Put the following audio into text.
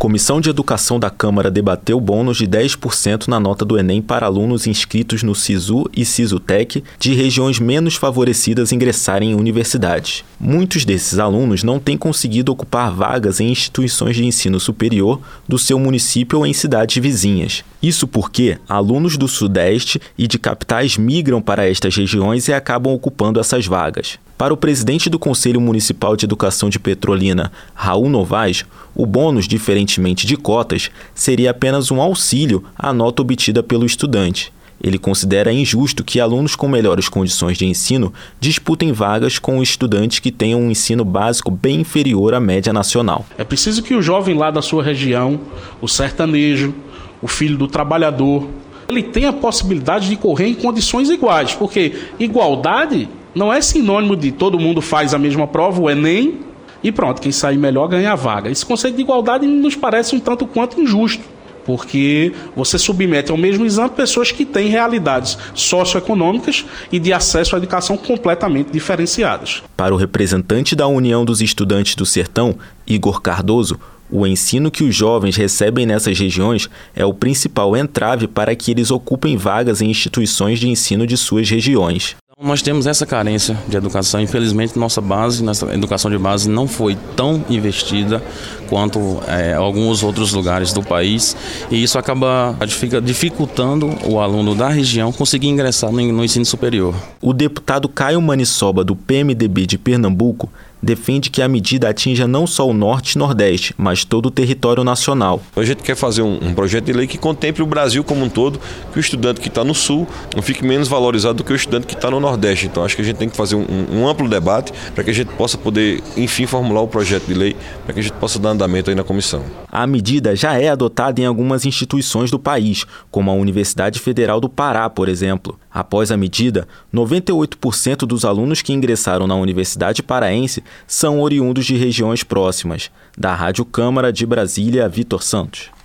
Comissão de Educação da Câmara debateu bônus de 10% na nota do Enem para alunos inscritos no SISU e SISUTEC de regiões menos favorecidas ingressarem em universidades. Muitos desses alunos não têm conseguido ocupar vagas em instituições de ensino superior do seu município ou em cidades vizinhas. Isso porque alunos do Sudeste e de capitais migram para estas regiões e acabam ocupando essas vagas. Para o presidente do Conselho Municipal de Educação de Petrolina, Raul Novaes, o bônus, diferentemente de cotas, seria apenas um auxílio à nota obtida pelo estudante. Ele considera injusto que alunos com melhores condições de ensino disputem vagas com estudantes que tenham um ensino básico bem inferior à média nacional. É preciso que o jovem lá da sua região, o sertanejo, o filho do trabalhador, ele tenha a possibilidade de correr em condições iguais, porque igualdade não é sinônimo de todo mundo faz a mesma prova, o Enem, e pronto, quem sair melhor ganha a vaga. Esse conceito de igualdade nos parece um tanto quanto injusto, porque você submete ao mesmo exame pessoas que têm realidades socioeconômicas e de acesso à educação completamente diferenciadas. Para o representante da União dos Estudantes do Sertão, Igor Cardoso, o ensino que os jovens recebem nessas regiões é o principal entrave para que eles ocupem vagas em instituições de ensino de suas regiões. Nós temos essa carência de educação. Infelizmente, nossa educação de base não foi tão investida quanto alguns outros lugares do país, e isso acaba dificultando o aluno da região conseguir ingressar no ensino superior. O deputado Caio Manissoba, do PMDB de Pernambuco, defende que a medida atinja não só o Norte e Nordeste, mas todo o território nacional. A gente quer fazer um projeto de lei que contemple o Brasil como um todo, que o estudante que está no Sul não fique menos valorizado do que o estudante que está no Nordeste. Então acho que a gente tem que fazer um amplo debate para que a gente possa poder, enfim, formular o projeto de lei, para que a gente possa dar andamento aí na comissão. A medida já é adotada em algumas instituições do país, como a Universidade Federal do Pará, por exemplo. Após a medida, 98% dos alunos que ingressaram na Universidade Paraense são oriundos de regiões próximas. Da Rádio Câmara de Brasília, Vitor Santos.